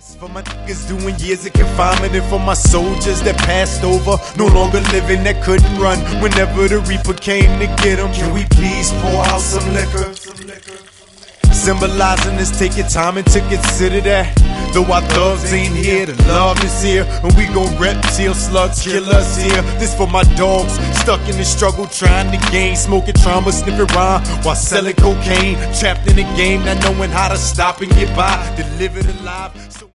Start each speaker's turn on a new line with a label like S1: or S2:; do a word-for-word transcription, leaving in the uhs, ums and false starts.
S1: For my niggas doing years of confinement, and for my soldiers that passed over, no longer living, that couldn't run whenever the Reaper came to get them. Can we please pour out some liquor? Symbolizing this, take your time and to consider that. Though our thugs ain't here, the love is here, and we gon' rep till slugs kill us here. This for my dogs, stuck in the struggle, trying to gain, smoking trauma, sniffing rhyme while selling cocaine, trapped in the game, not knowing how to stop and get by, to live it alive.